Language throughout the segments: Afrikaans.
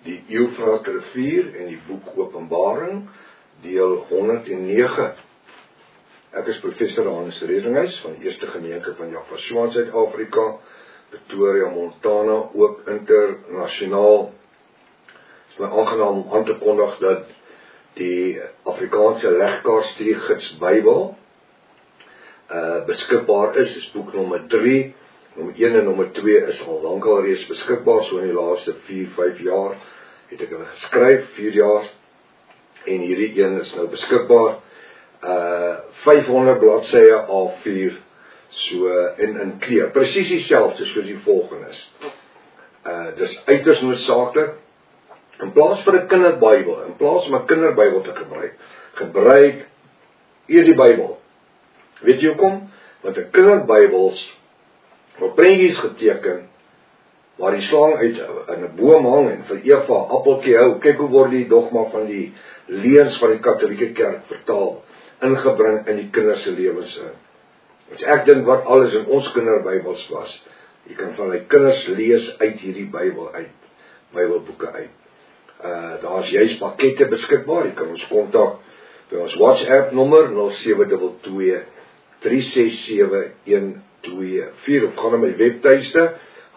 die Eufrat rivier en die boek Openbaring, deel 109. Ek is professor Hannes Redinghuis van die Eerste Gemeente van Javasua in Suid-Afrika, Pretoria, Montana, ook internasionaal. Het is my aangenaam om aan te kondig dat die Afrikaanse legkaartstudiegids Bybel beskikbaar is boek nommer 3, nommer 1 en nommer 2 is al lankal reeds beskikbaar, so in die laaste 4-5 jaar het ek hulle geskryf, 4 jaar, en hierdie een is nou beskikbaar, 500 bladsye A4, so in kleur, presies dieselfde soos die volgende is. Dis uiters noodsaaklik, in plaas vir 'n kinderbybel, in plaas om 'n kinderbybel te gebruik hierdie Bybel. Weet jy hoekom? Want 'n kinderbybels word prentjies geteken, waar die slang uit in 'n boom hang en vir Eva 'n appeltjie hou. Kyk hoe word die dogma van die leuns van die Katolieke Kerk vertaal, ingebring in die kinders se lewens in. As ek dink wat alles in ons kinderbybels was, jy kan van die kinders lees uit hierdie Bybel uit, Bybelboeke uit. Daar is juist pakkette beskikbaar, jy kan ons kontak by ons WhatsApp nommer 0722 367-124 of gaan na my webtuiste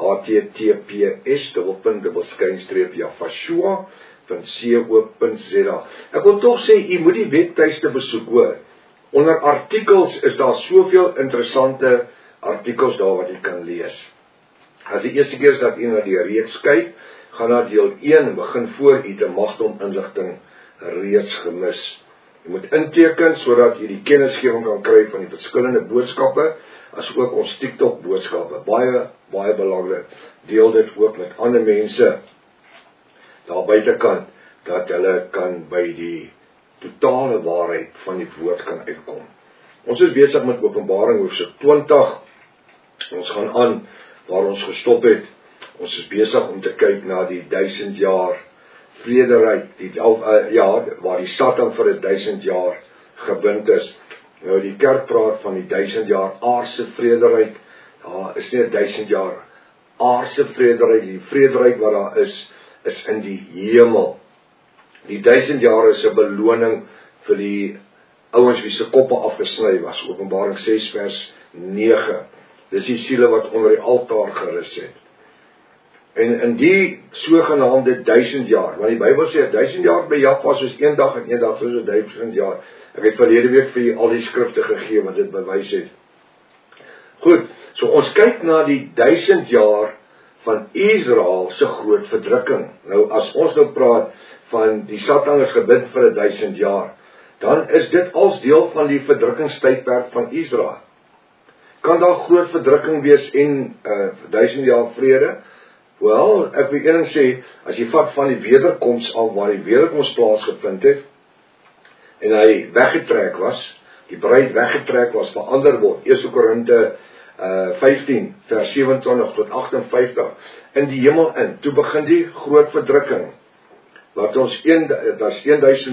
https://javasua.co.za. Ek wil tog sê, jy moet die webtuiste besoek hoor. Onder artikels is daar soveel interessante artikels daar wat jy kan lees. As die eerste keer is dat jy na die reeks kyk, gaan na deel 1 en begin voor jy te magdom inligting reeds gemis. Jy moet inteken sodat jy die kennisgewing kan kry van die verskillende boodskappe, as ook ons TikTok boodskappe. Baie belangrik. Deel dit ook met ander mense daar buitekant, dat hulle kan by die totale waarheid van die woord kan uitkom. Ons is besig met Openbaring hoofstuk 20. Ons gaan aan waar ons gestop het. Ons is besig om te kyk na die 1000 jaar vrederyk, waar die Satan vir 1000 jaar gebind is. Nou die kerk praat van die 1000 jaar aardse vrederyk. Daar is nie 1000 jaar aardse vrederyk, die vrederyk wat daar is in die hemel. Die 1000 jaar is 'n beloning vir die ouens wie se koppe afgesny was. Openbaring 6 vers 9. Dis die siele wat onder die altaar gerus het. En in die sogenaamde 1000 jaar, want die Bybel sê 1000 jaar by Java soos een dag en een dag soos 1000 jaar. Ek het verlede week vir julle al die skrifte gegee wat dit bewys het. Goed, so ons kyk na die 1000 jaar van Israel se groot verdrukking. Nou as ons nou praat van die Satan is gebind vir 1000 jaar, dan is dit als deel van die verdrukkingstydperk van Israel. Kan daar groot verdrukking wees en 1000 jaar vrede? Wel, ek wil een sê, as jy vat van die wederkoms af waar die wederkoms plaasgevind het, en hy weggetrek was, die bruid weggetrek was, verander word, 1 Korinte 15 vers 27 tot 58, in die hemel in, toe begin die groot verdrukking, wat ons, dat is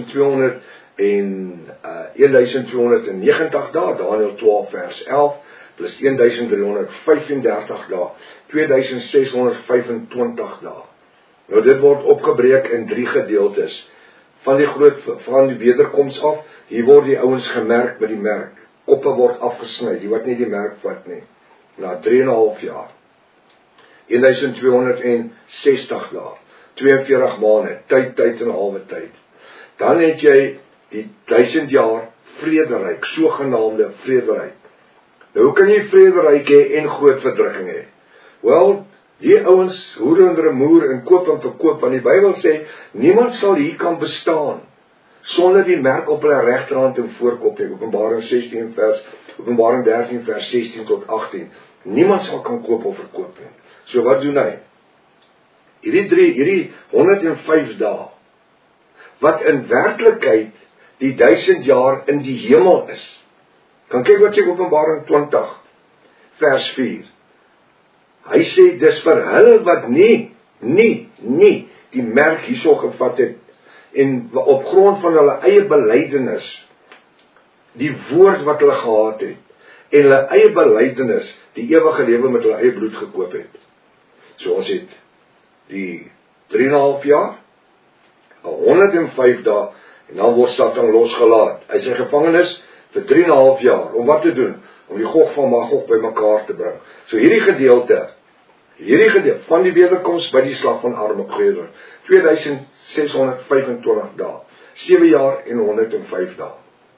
1290 dae, Daniël 12 vers 11, plus 1335 dae, 2625 dae. Nou dit word opgebreek in 3 gedeeltes, van die wederkoms af, hier word die ouens gemerk met die merk, koppe word afgesny, die wat nie die merk vat nie, na 3,5 jaar, 1260 dae, 42 maande, tyd en 'n halwe tyd. Dan het jy die 1000 jaar vrederyk, sogenaamde vrederyk. Nou hoe kan jy vrederyk hê en groot verdrukking hê? Wel, die ouens hoer en remoer en koop en verkoop, want die Bybel sê, niemand sal hier kan bestaan, sonder die merk op hulle regterhand en voorkop nie, Openbaring 13 vers 16 tot 18, niemand sal kan koop of verkoop nie. So wat doen hy? Hierdie 105 dae, wat in werklikheid die 1000 jaar in die hemel is. Kan kyk wat sê Openbaring 20 vers 4. Hy sê dis vir hulle wat nie die merk hierso gevat het en op grond van hulle eie belydenis, die woord wat hulle gehad het en hulle eie belydenis, die ewige lewe met hulle eie bloed gekoop het. So ons het die 3,5 jaar 105 dae, en dan word Satan losgelaat. Hy is in gevangenis vir 3,5 jaar, om wat te doen? Om die Gog van Magog by mekaar te bring. So hierdie gedeelte van die wederkoms by die slag van Armageddon, 2625 dae, 7 jaar en 105 dae.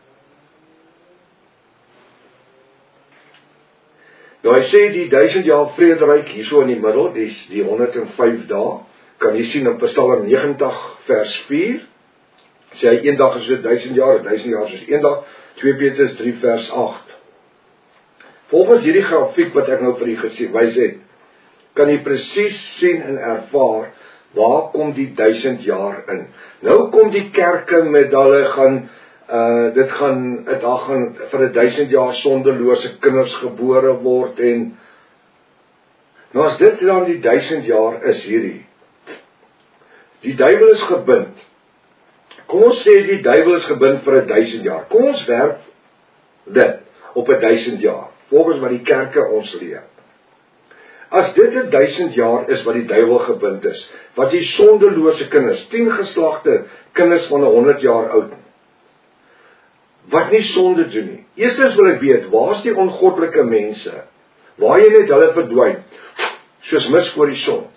Nou hy sê die 1000 jaar vrederyk hierso in die middel, die 105 dae, kan jy sien in Psalm 90 vers 4, sê hy 1 dag is soos 1000 jaar, 1000 jaar soos 1 dag, 2 Petrus 3 vers 8. Volgens hierdie grafiek wat ek nou vir u gewys het, kan jy presies sien en ervaar, waar kom die 1000 jaar in. Nou kom die kerke met hulle daar gaan vir 1000 jaar sondelose kinders gebore word, en nou as dit dan die 1000 jaar is hierdie, die duiwel is gebind. Kom ons sê die duiwel is gebind vir 1000 jaar. Kom ons werp dit op 1000 jaar, volgens wat die kerke ons leer. As dit 1000 jaar is wat die duiwel gebind is, wat die sondelose kinders, 10 geslagte kinders van 100 jaar oud, wat nie sonde doen nie. Eerstens wil ek weet, waar is die ongoddelike mense? Waar jy net hulle verdwyn, soos mis voor die son.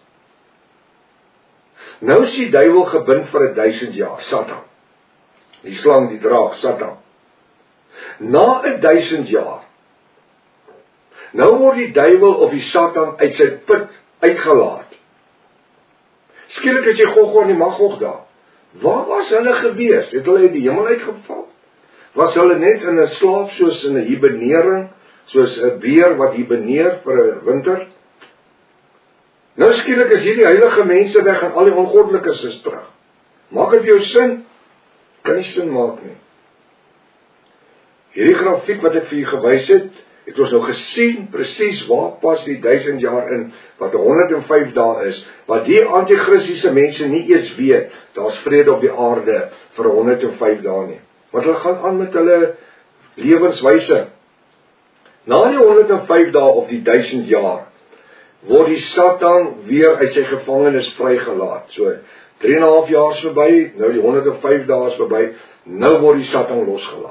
Nou is die duiwel gebind vir 1000 jaar, Satan. Die slang, die draak, Satan. Na 1000 jaar, nou word die duiwel of die Satan uit sy put uitgelaat. Skielik is die Gog en die Magog daar. Waar was hulle gewees? Het hulle uit die hemel uitgeval? Was hulle net in 'n slaap, soos in 'n hibernering, soos 'n beer wat hiberneer vir 'n winter? Nou skielik is hierdie heilige mense weg en al die ongoddelikes is terug. Maak dit vir jou sin? Kan nie sin maak nie. Hierdie grafiek wat ek vir julle gewys het ons nou gesien presies waar pas die 1000 jaar in, wat 105 dae is, wat die antichristiese mense nie eens weet, daar's vrede op die aarde vir 105 dae nie. Want hulle gaan aan met hulle lewenswyse. Na die 105 dae of die 1000 jaar, word die Satan weer uit sy gevangenis vrygelaat. So 3,5 jaar is verby, nou die 105 dae is verby, nou word die Satan losgelaat.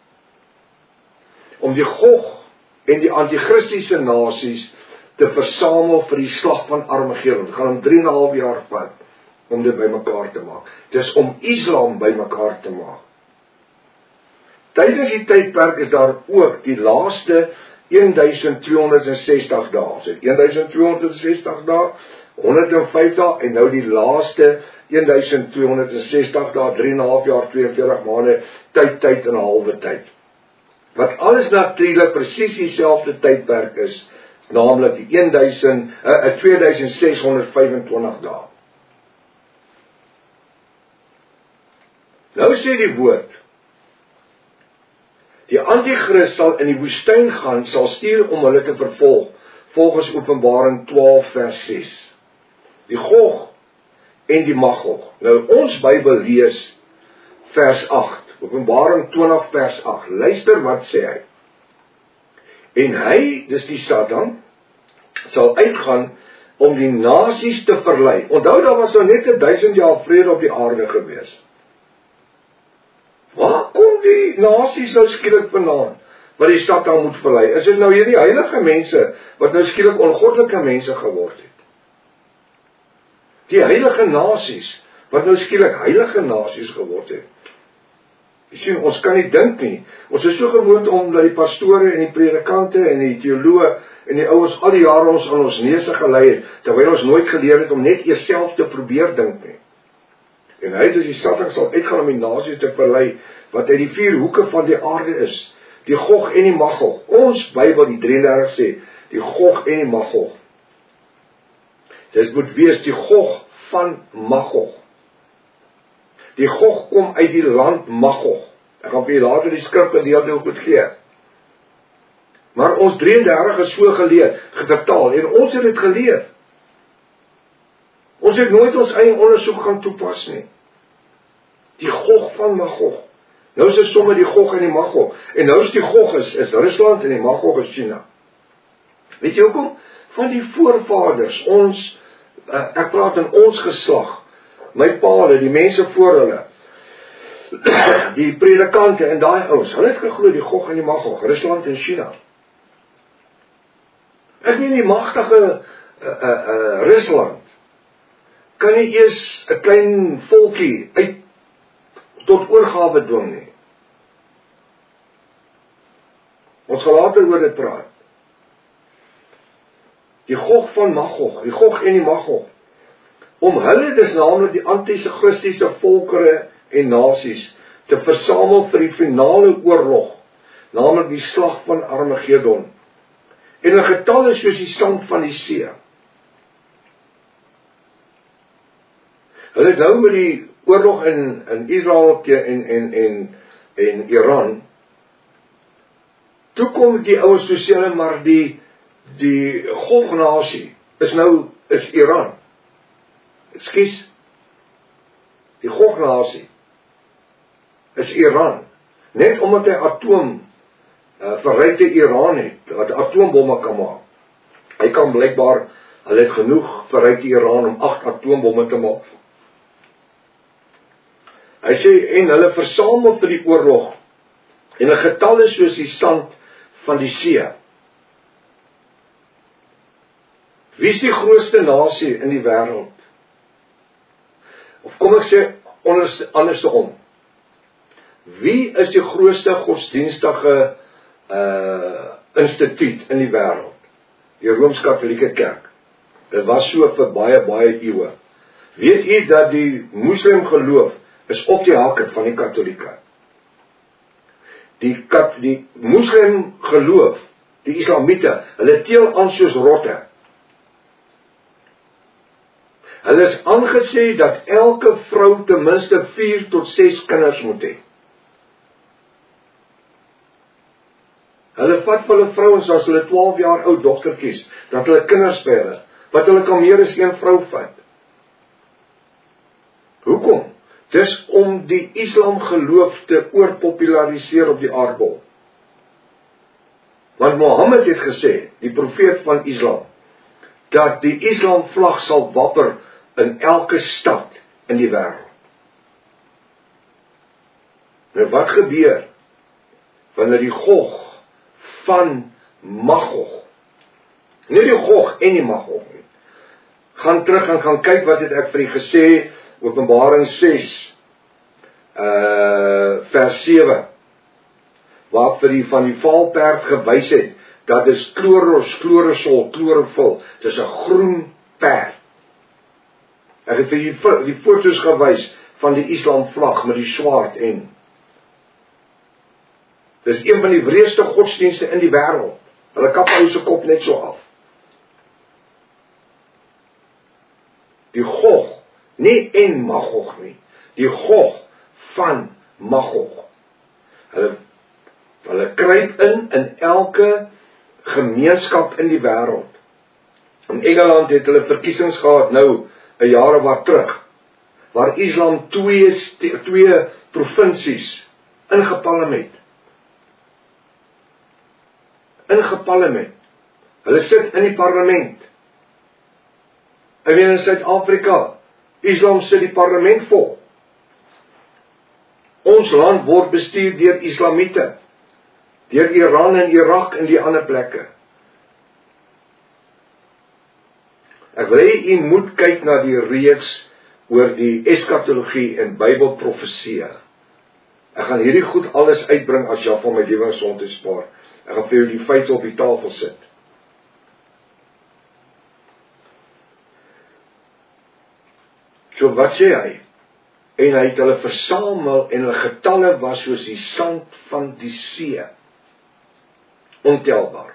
Om die Gog en die antichristiese nasies te versamel vir die slag van Armageddon. Dit gaan om 3,5 jaar vat om dit bymekaar te maak. Dit is om Islam bymekaar te maak. Tydens die tydperk is daar ook die laaste 1260 dae. So 1260 dae, 105 dae en nou die laaste 1260 dae, 3,5 jaar, 42 maande, tyd en 'n halwe tyd. Wat alles natuurlik presies dieselfde tydperk is, naamlik die 2625 dae. Nou sê die woord, die antichrist sal in die woestyn gaan, sal stuur om hulle te vervolg, volgens Openbaring 12 vers 6. Die Gog en die Magog. Nou ons Bybel lees vers 8. Openbaring 20 vers 8, luister wat sê hy. En hy, dis die Satan, sal uitgaan om die nasies te verlei. Onthou, daar was nou net 1000 jaar vrede op die aarde gewees. Waar kom die nasies nou skielik vandaan, wat die Satan moet verlei? Is dit nou hierdie heilige mense, wat nou skielik ongoddelike mense geword het? Die heilige nasies, wat nou skielik heilige nasies geword het. Jy sien, ons kan nie dink nie. Ons is so gewoond om dat die pastore en die predikante en die teoloë en die ouers al die jare ons aan ons neuse gelei het, terwyl ons nooit geleer het om net eers self te probeer dink nie. En hy, dus die Satan sal uitgaan om die nasies te verlei, wat uit die 4 hoeke van die aarde is, die Gog en die Magog. Ons Bybel, die 33 sê, die Gog en die Magog. Dit moet wees die Gog van Magog. Die Gog kom uit die land Magog. Ek gaan vir julle later die skrifgedeelte ook moet gee. Maar ons 33 is so geleer, vertaal, en ons het dit geleer. Ons het nooit ons eie ondersoek gaan toepas nie. Die Gog van Magog. Nou is dit sommer die Gog en die Magog. En nou is die Gog is Rusland en die Magog is China. Weet jy hoekom? Van die voorvaders, ek praat in ons geslag, my pa, die mense voor hulle, die predikante en daai ouens, hulle het geglo die Gog en die Magog, Rusland en China. Ek meen die magtige Rusland kan nie eers 'n klein volkie uit tot oorgawe dwing nie. Ons gaan later oor dit praat. Die Gog van Magog, die Gog en die Magog, om hulle dis naamlik die anti-christiese volkere en nasies te versamel vir die finale oorlog, naamlik die slag van Armageddon, en 'n getalle soos die sand van die see. Hulle het nou met die oorlog in Israel en Iran, toe kom die ouens toe sê hulle, maar die Gognasie is Iran. Ekskuus, die Gognasie is Iran, net omdat hy verrykte Iran het, wat atoombomme kan maak. Hy kan blykbaar, hulle het genoeg verrykte Iran om 8 atoombomme te maak. Hy sê, en hulle versamel vir die oorlog, en 'n getalle soos die sand van die see. Wie is die grootste nasie in die wêreld? Of kom ek sê andersom. Wie is die grootste godsdienstige instituut in die wêreld? Die Rooms-Katolieke Kerk. Dit was so vir baie eeue. Weet u dat die moslim geloof is op die hakke van die Katolieke? Die moslim geloof, die Islamiete, hulle teel aan soos rotte. Hulle is aangesê dat elke vrou ten minste 4 tot 6 kinders moet hê. Hulle vat vir hulle vrouens as hulle 12 jaar oud dogtertjies, dat hulle kinders by hulle, wat hulle kan meer as 1 vrou vat. Hoekom? Dis om die Islam geloof te oorpopulariseer op die aardbol. Want Mohammed het gesê, die profeet van Islam, dat die Islam vlag sal wapper in elke stad in die wêreld. Nou wat gebeur wanneer die Gog van Magog, nie die Gog en die Magog nie, gaan terug en gaan kyk wat het ek vir u gesê, Openbaring 6 vers 7, waar vir die van die valperd gewys het, dat is chlorophyll, dit is 'n groen perd. Ek het vir die foto's gewys van die Islam vlag met die swaard en. Dit is een van die wreedste godsdienste in die wêreld. Hulle kap ou se kop net so af. Die Gog, nie en Magog nie, die Gog van Magog. Hulle kruip in elke gemeenskap in die wêreld. In Engeland het hulle verkiesings gehad nou 'n jare wat terug, waar Islam twee provinsies ingepalem het. Hulle sit in die parlement. Ek weet in Suid-Afrika, Islam sit die parlement vol. Ons land word bestuur deur Islamiete, deur Iran en Irak en die ander plekke. Ek wil hê u moet kyk na die reeks oor die eskatologie en Bybelprofeseë. Ek gaan hierdie goed alles uitbring as jy van my lewensond te spaar. Ek gaan vir jou die feite op die tafel sit. So wat sê hy? En hy het hulle versamel en hulle getalle was soos die sand van die see. Ontelbaar.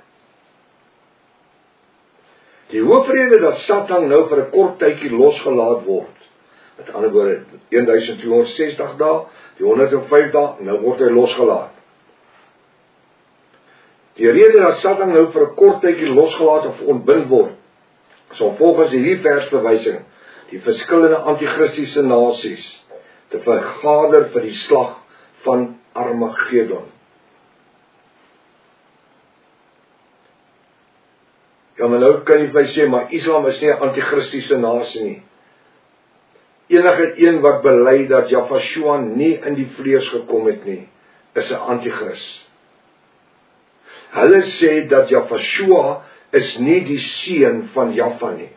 Die hoofrede dat Satan nou vir 'n kort tydjie losgelaat word, met ander woorde 1260 dae, die 105 dae, nou word hy losgelaat. Die rede dat Satan nou vir 'n kort tydjie losgelaat of ontbind word, sal volgens hierdie versverwysing die verskillende anti-christiese nasies te vergader vir die slag van Armageddon. Ja, maar nou kan jy vir my sê, maar Islam is nie 'n anti-christiese nasie nie. enige een wat bely dat Jahvashua nie in die vlees gekom het nie, is 'n anti-kris. Hulle sê dat Jahvashua is nie die seun van Jahva nie.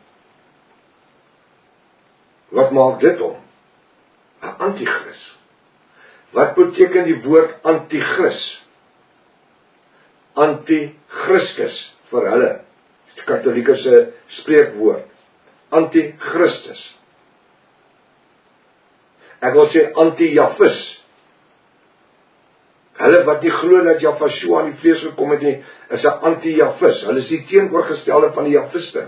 Wat maak dit om? 'n Anti-kris. Wat beteken die woord anti-kris? Anti-Christus vir hulle. Die Katolieke se spreekwoord. Anti-Christus. Ek wil sê anti-Jahvis. Hulle wat nie glo dat Jahvashua in die vlees gekom het nie, is 'n anti-Jahvis. Hulle is die teenoorgestelde van die Jahviste.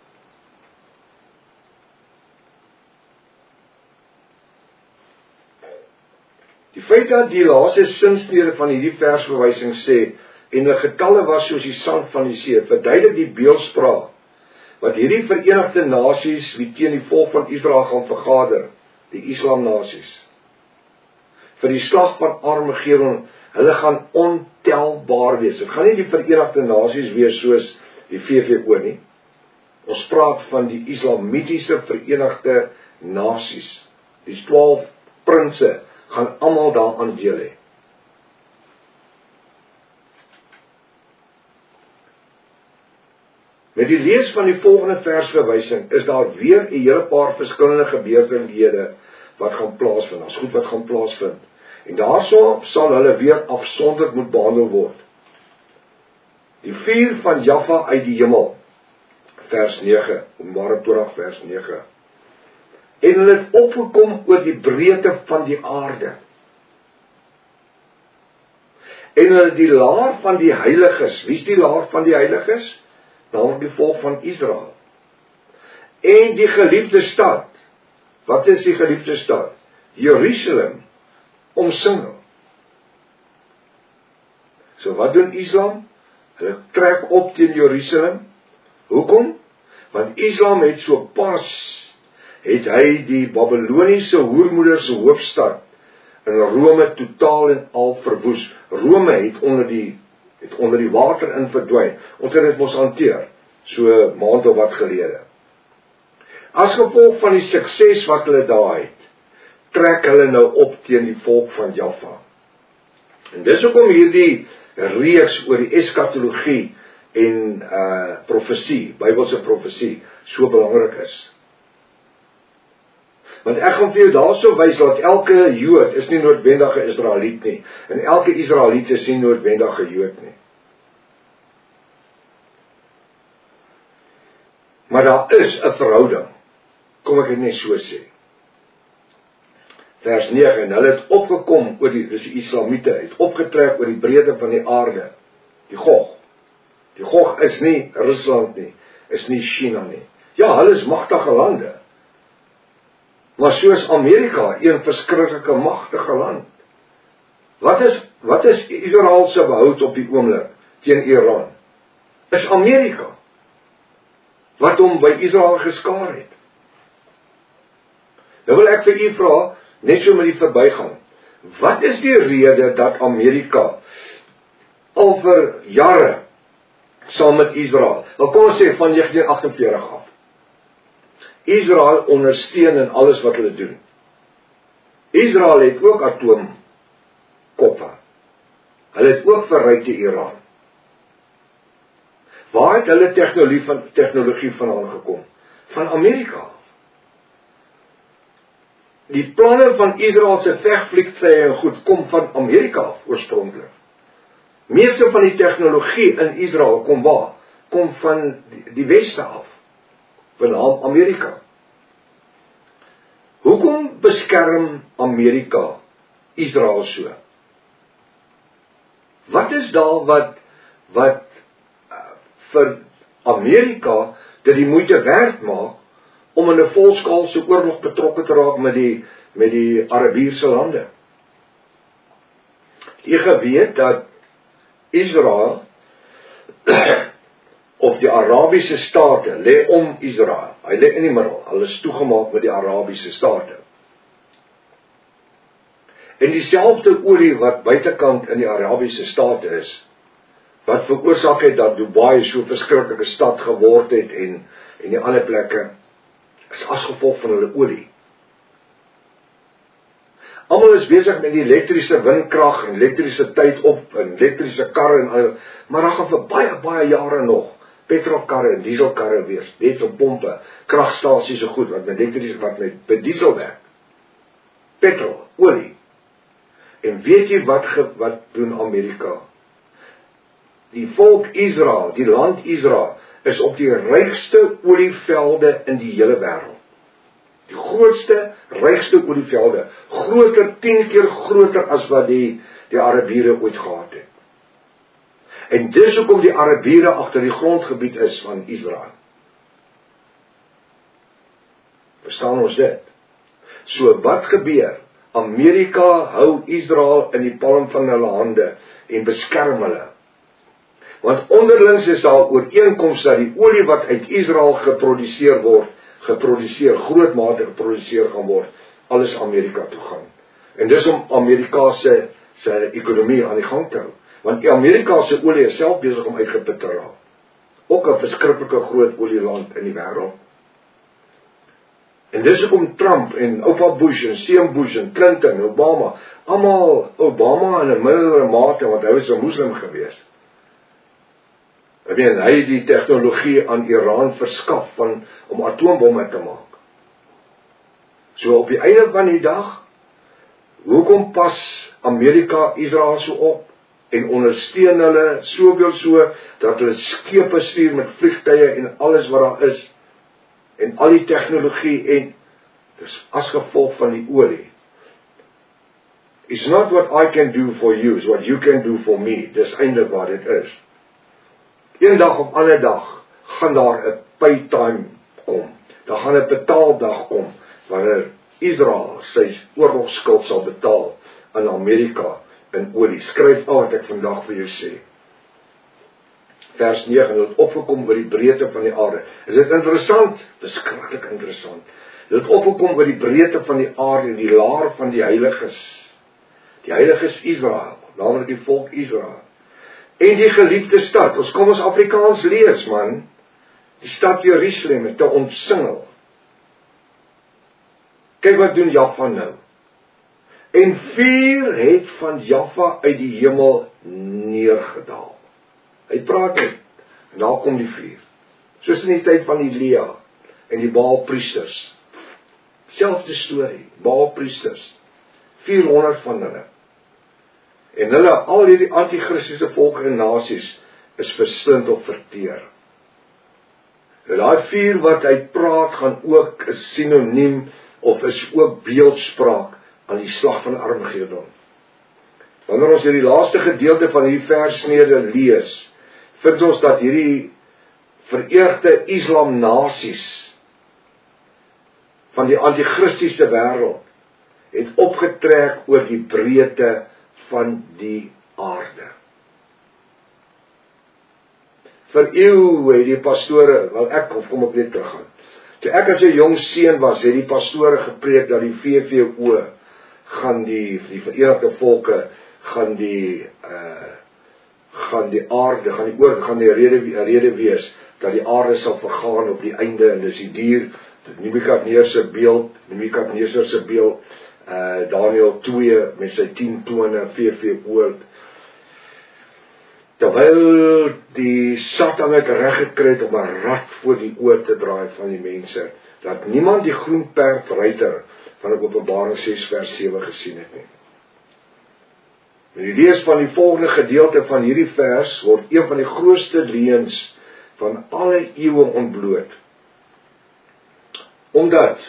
Die feit dat die laaste sinsnede van hierdie versverwysing sê, en hulle getalle was soos die sand van die see, verduidelik die beeldspraak, wat hierdie Verenigde Nasies, wie teen die volk van Israel gaan vergader, die Islamnasies, vir die slag van Armageddon, hulle gaan ontelbaar wees. Dit gaan nie die Verenigde Nasies wees soos die VVO nie. Ons praat van die Islamitiese Verenigde Nasies. Die 12 prinse gaan almal daaraan deel hê. Met die lees van die volgende versverwysing is daar weer 'n hele paar verskillende gebeurtenhede wat gaan plaasvind. As goed wat gaan plaasvind. En daarso sal hulle weer afsonderlik moet behandel word. Die vuur van Jahva uit die hemel, vers 9, Openbaring 20 vers 9. En hulle het opgekom oor die breedte van die aarde. En hulle die laar van die heiliges, wie is die laar van die heiliges? Naamlik die volk van Israel. En die geliefde stad, wat is die geliefde stad? Jerusalem, omsingel. So wat doen Islam? Hulle trek op teen Jerusalem. Hoekom? Want Islam het so pas, het hy die Babyloniese hoermoeder se hoofstad in Rome totaal en al verwoes. Rome het onder die water in verdwyn. Ons het dit mos hanteer, so 'n maand of wat gelede. As gevolg van die sukses wat hulle daar het, trek hulle nou op teen die volk van Jahva. En dis hoekom hierdie reeks oor die eskatologie en profesie, Bybelse profesie, so belangrik is. Want ek gaan vir jou daarso wys dat elke Jood is nie noodwendig 'n Israeliet nie, en elke Israeliet is nie noodwendig 'n Jood nie. Maar daar is 'n verhouding, kom ek dit net so sê. Vers 9, en hulle het opgekom oor dis die Islamiete, het opgetrek oor die breedte van die aarde, die Gog. Die Gog is nie Rusland nie, is nie China nie. Ja, hulle is magtige lande. Maar soos Amerika, een verskriklike magtige land. Wat is Israel se behoud op die oomblik teen Iran? Is Amerika, wat hom by Israel geskaar het. Nou wil ek vir u vra, net so met die verbygang, wat is die rede dat Amerika al vir jare saam met Israel, wel kom ons sê van 1948 af, Israel ondersteun in alles wat hulle doen. Israel het ook atoomkoppe. Hulle het ook verryk te Iran. Waar het hulle tegnologie vandaan gekom? Van Amerika. Die planne van Israel se vegvliegtuie en goed kom van Amerika af oorspronklik. Meeste van die tegnologie in Israel kom waar? Kom van die weste af. Van Amerika. Hoekom beskerm Amerika Israel so? Wat is daar wat vir Amerika dit die moeite werd maak om in 'n volskaalse oorlog betrokke te raak met die Arabiese lande? Jy geweet dat Israel of die Arabiese state lê om Israel. Hy lê in die middel. Hulle is toegemaak met die Arabiese state. En dieselfde olie wat buitekant in die Arabiese state is, wat veroorsaak het dat Dubai so 'n verskriklike stad geword het en die ander plekke, is as gevolg van hulle olie. Almal is besig met die elektriese windkrag en elektrisiteit op en elektriese karre en al, maar daar gaan vir baie jare nog petrolkarre en dieselkarre wees, net op pompe, kragstasies so goed wat met diesel werk. Petrol, olie. En weet jy wat doen Amerika? Die volk Israel, die land Israel, is op die rykste olievelde in die hele wêreld. Die grootste, rykste olievelde, 10 keer groter as wat die Arabiere ooit gehad het. En dis hoekom die Arabiere agter die grondgebied is van Israel. Verstaan ons dit? So wat gebeur? Amerika hou Israel in die palm van hulle hande en beskerm hulle. Want onderlings is daar ooreenkoms dat die olie wat uit Israel groot mate geproduseer gaan word, alles Amerika toe gaan. En dis om Amerika se ekonomie aan die gang te hou. Want Amerika se olie is self besig om uitgeput te raak. Ook 'n verskriklike groot olieland in die wêreld. En dis hoekom Trump en oupa Bush en seun Bush en Clinton en Obama in 'n mindere mate, want hy was 'n moslim geweest. Hy het die tegnologie aan Iran verskaf om atoombomme te maak. So op die einde van die dag, hoekom pas Amerika Israel so op en ondersteun hulle soveel so dat hulle skepe stuur met vliegtuie en alles wat daar is en al die tegnologie en dis as gevolg van die olie. It's not what I can do for you, it's what you can do for me. Dis eintlik wat dit is. Eendag of ander dag gaan daar 'n paytime kom. Daar gaan 'n betaaldag kom wanneer Israel sy oorlogskuld sal betaal aan Amerika in olie. Skryf af wat ek vandag vir jou sê. Vers 9, het opgekom oor die breedte van die aarde. Is dit interessant? Beskiklik interessant. Het opgekom oor die breedte van die aarde, die laar van die heiliges. Die heiliges Israel, naamlik die volk Israel. En die geliefde stad, ons kom ons Afrikaans lees man, die stad Jerusalem te omsingel. Kyk wat doen Jaffa nou. En vuur het van Jaffa uit die hemel neergedaal. Hy praat net, en daar kom die vuur. Soos in die tyd van Elia en die Baalpriesters. Selfde storie, Baalpriesters. 400 van hulle. En hulle, al hierdie anti-Christiese volke en nasies, is verslind of verteer. En daai vuur wat hy praat, gaan ook 'n sinoniem, of is ook beeldspraak, aan die slag van Armagedon. Wanneer ons hierdie laaste gedeelte van hierdie versnede lees, vind ons dat hierdie vereerde Islam nasies, van die anti-Christiese wêreld, het opgetrek oor die breedte van die aarde. Vir eeue het die pastore, kom ek net terug aan. Toe ek as 'n jong seun was, het die pastore gepreek dat die VVO gaan die Verenigde Volke gaan die aarde, gaan die rede wees dat die aarde sal vergaan op die einde, en dis die dier, Nebukadneser se beeld, Daniël 2 met sy 10 tone VVO. Terwyl die Satan het reg gekry om 'n rad voor die oor te draai van die mense, dat niemand die groen perd ruiter van Openbaring 6 vers 7 gesien het nie. En die lees van die volgende gedeelte van hierdie vers word een van die grootste leuns van alle eeue ontbloot. Omdat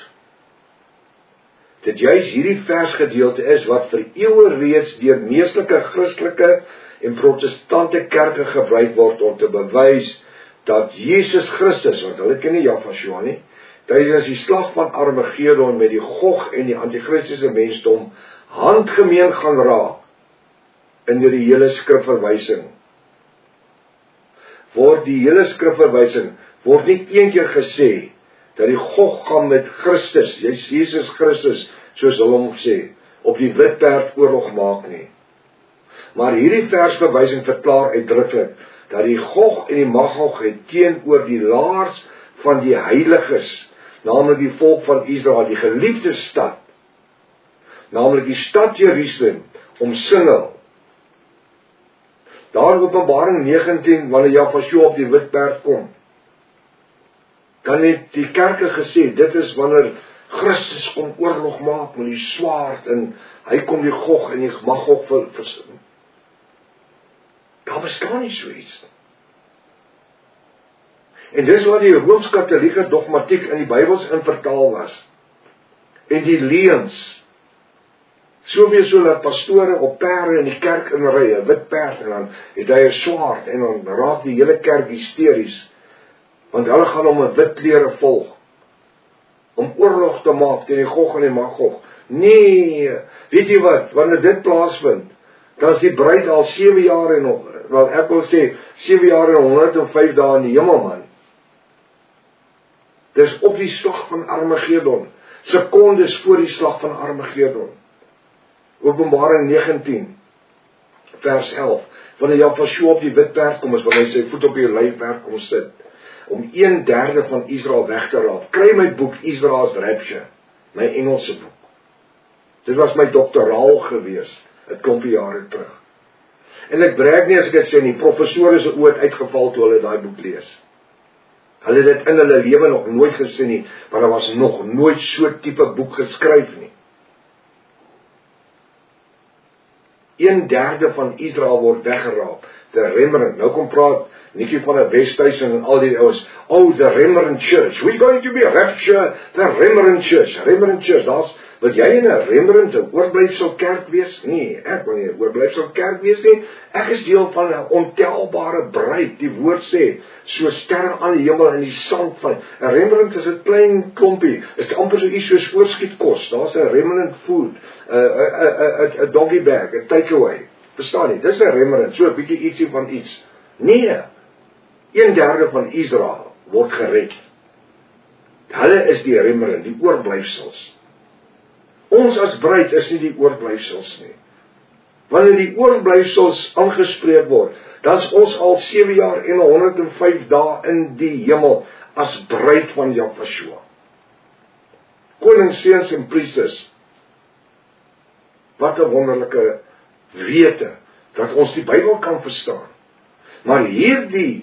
dit juis hierdie versgedeelte is wat vir eeue reeds deur meestelike Christelike en protestante kerke gebruik word om te bewys dat Jesus Christus, want hulle ken nie Jahwe nie, tydens die slag van Armagedon met die Gog en die anti-Christiese mensdom handgemeen gaan raak in die hele skrifverwysing. Die hele skrifverwysing word nie een keer gesê dat die Gog gaan met Christus, Jesus Christus, soos hulle hom sê, op die wit perd oorlog maak nie. Maar hierdie versverwysing verklaar uitdruklik dat die Gog en die Magog het teenoor die laars van die heiliges, naamlik die volk van Israel, die geliefde stad, naamlik die stad Jerusalem, omsingel. Daar in Openbaring 19, wanneer Jafashua op die wit perd kom, dan het die kerke gesê, dit is wanneer Christus kom oorlog maak met die swaard, en hy kom die Gog en die Magog versin. Daar bestaan nie so iets. En dis wat die Rooms-Katholieke dogmatiek in die Bybels in vertaal was. En die leuns, soveel so dat pastore op perde in die kerk inry, 'n wit perd, en dan het hy 'n swaard, en dan raak die hele kerk hysteries, want hulle gaan hom 'n wit klere volg, om oorlog te maak teen die Gog en die Magog. Nee, weet jy wat, wanneer dit plaasvind, dan is die bruid al 7 jaar en nog, wel ek wil sê, 7 jaar en 105 dae in die hemel, man. Dis op die slag van Armageddon, sekondes voor die slag van Armageddon. Openbaring 19, vers 11, wanneer Jafashua op die wit perd kom, is wanneer hy sy voet op die luiperd kom sit, om 1/3 van Israel weg te raap. Kry my boek Israel's Rapture, my Engelse boek. Dit was my doktoraal gewees, 'n klompie jare terug. En ek brag nie as ek dit sê nie, professore se oë het uitgeval toe hulle daai boek lees. Hulle het dit in hulle lewe nog nooit gesien nie, want daar was nog nooit so tipe boek geskryf nie. 1/3 van Israel word weggeraap. The Remnant, nou kom praat Nikkie van 'n Westhuizen en al die ouens, oh, the Remnant Church, we're going to be rapture, the Remnant Church, wil jy in 'n Remnant, 'n oorblyfsel kerk wees? Nee, ek wil nie 'n oorblyfsel kerk wees nie, ek is deel van 'n ontelbare bruid, die woord sê, so sterre aan die hemel in die sand van, 'n Remnant is 'n klein klompie, is amper so iets soos oorskietkos, daar's 'n Remnant food, 'n doggy bag, 'n takeaway, verstaan nie, dis 'n Remnant, so 'n bietjie ietsie van iets. Nee, 1/3 van Israel word gered. Hulle is die Remnant, die oorblyfsels. Ons as bruid is nie die oorblyfsels nie. Wanneer die oorblyfsels aangespreek word, dan is ons al 7 jaar en 105 dae in die hemel as bruid van Jafashua. Konings, seuns en priesters, wat 'n wonderlike wete dat ons die Bybel kan verstaan. Maar hierdie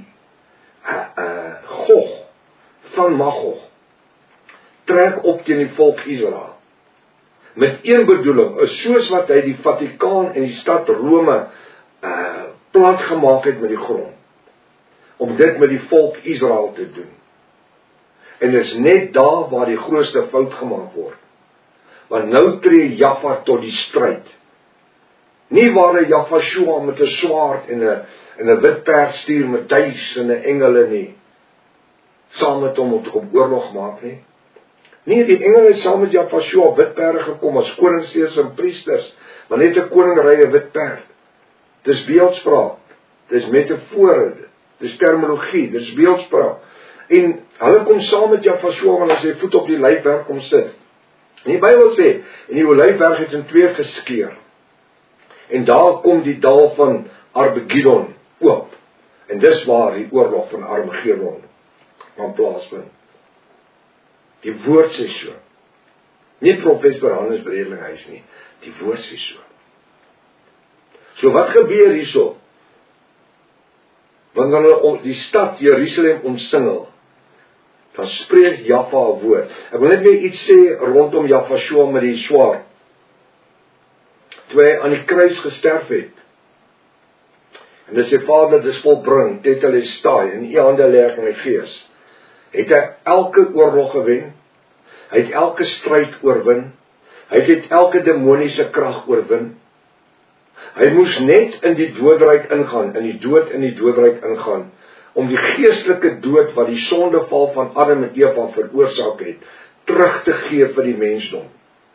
Gog van Magog trek op teen die volk Israel. Met een bedoeling, is soos wat hy die Vatikaan en die stad Rome plat gemaak het met die grond. Om dit met die volk Israel te doen. En is net daar waar die grootste fout gemaak word. Want nou tree Jaffa tot die stryd. Nie waar hy Jafashua met 'n swaard en 'n wit perd stuur met duis en 'n engele nie. Saam met hom om te kom oorlog maak nie. Nee, die engele het saam met Jafashua op wit perde gekom as konings, seuns en priesters. Maar net 'n koning ry 'n wit perd. Dis beeldspraak. Dis metafore. Dis terminologie, dis beeldspraak. En hulle kom saam met Jafashua wanneer hy sy voet op die Olyfberg kom sit. En die Bybel sê, en die Olyfberg het in 2 geskeur. En daar kom die dal van Armageddon oop. En dis waar die oorlog van Armageddon van plaasvind. Die woord sê so. Nie professor Hannes Bredelinghuis nie. Die woord sê so. So wat gebeur hierso? Wanneer hulle die stad Jerusalem omsingel, dan spreek Jaffa 'n woord. Ek wil net weer iets sê rondom Jafashua met die swaard. Toe hy aan die kruis gesterf het. En dit sê, Vader, dis volbring, tetelestai, in u hande lê ek my gees. Het hy elke oorlog gewen? Hy het elke stryd oorwin? Hy het elke demoniese krag oorwin? Hy moes net in die doodryk ingaan, in die doodryk ingaan, om die geestelike dood wat die sondeval van Adam en Eva veroorsaak het, terug te gee vir die mensdom.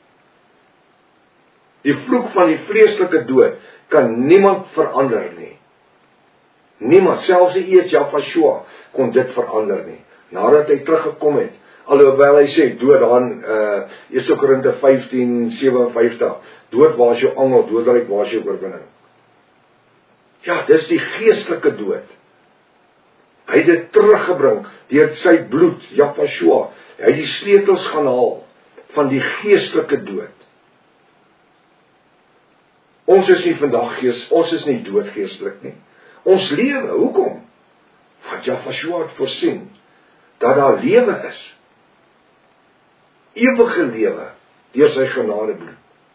Die vloek van die vleeslike dood kan niemand verander nie. Niemand, selfs die Jafashua kon dit verander nie. Nadat hy teruggekom het, alhoewel hy sê, dood aan 1 Korinte 15:57, dood waar is jou angel, doodryk waar is jou oorwinning. Ja, dis die geestelike dood. Hy het dit teruggebring deur sy bloed, Jafashua. Hy het die sleutels gaan haal van die geestelike dood. Ons is nie vandag ons is nie dood geestelik nie. Ons lewe, hoekom? Want Jahwe het voorsien dat daar lewe is. Ewige lewe deur sy genadebloed.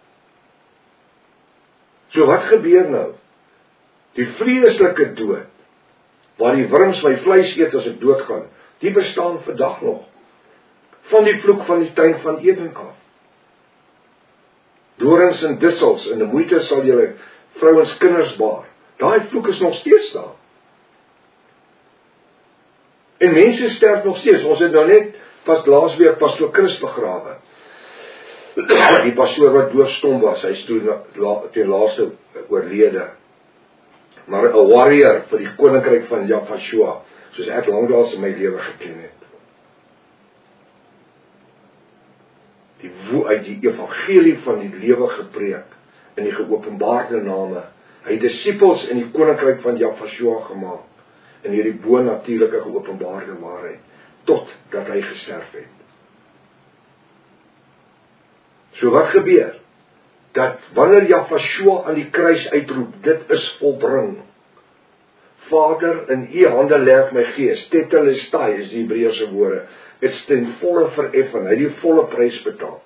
So wat gebeur nou? Die vreeslike dood, waar die wurms my vleis eet as ek doodgaan, die bestaan vandag nog. Van die vloek van die tuin van Eden af. Dorings en dissels, en die moeite sal julle vrouens kinders baar. Daai vloek is nog steeds daar. En mense sterf nog steeds. Ons het nou net pas laasweek pastoor Chris begrawe. Die pastoor wat doofstom was, hy is toe ten laaste oorlede. Maar 'n warrior vir die koninkryk van Jahwe, soos ek lanklaas in my lewe geken het. Uit die evangelie van die lewe gepreek, in die geopenbaarde name, hy het disippels in die koninkryk van Jahwe gemaak, in hierdie bo-natuurlike geopenbaarde waarheid, tot dat hy gesterf het. So wat gebeur? Dat wanneer Jahwe aan die kruis uitroep, dit is volbring. Vader, in u hande lê ek my gees, tetelestai is die Hebreëse woorde, dit's ten volle vereffen, hy het die volle prys betaal.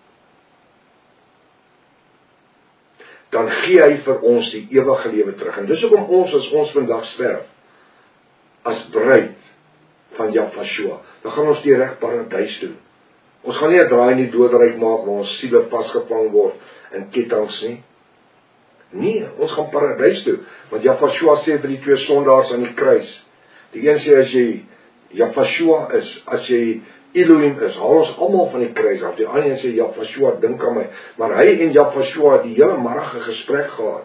Dan gee hy vir ons die ewige lewe terug. En dis hoekom ons, as ons vandag sterf, as bruid van Jahwe, dan gaan ons direk paradys toe. Ons gaan nie 'n draai in die doodryk maak waar ons siele vasgevang word in kettinge nie. Nee, ons gaan paradys toe. Want Jahwe sê vir die twee sondaars aan die kruis. Die een sê as jy Jahwe is, as jy Elohim is, haal ons almal van die kruis af. Die ander een sê Jahwe, dink aan my. Maar hy en Jahwe het die hele middag 'n gesprek gehad.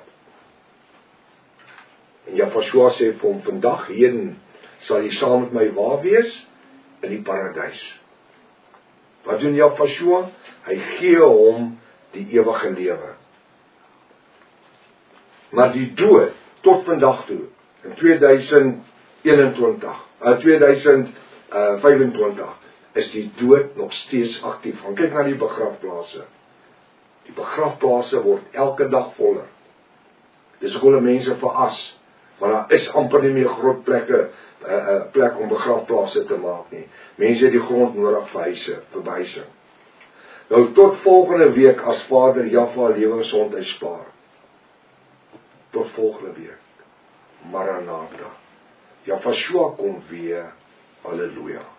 En Jahwe sê vir hom, vandag heen sal jy saam met my waar wees in die paradys. Wat doen Jahwe? Hy gee hom die ewige lewe. Maar die dood, tot vandag toe, in 2025, is die dood nog steeds aktief. Gaan kyk na die begrafplase. Die begrafplase word elke dag voller. Dis hoekom mense veras, want daar is amper nie meer groot plek om begrafplase te maak nie. Mense het die grond nodig vir huising. Nou tot volgende week, as Vader Jahwe lewe en gesondheid spaar. Tot volgende week. Maranatha. Jahwe kom weer. Halleluja.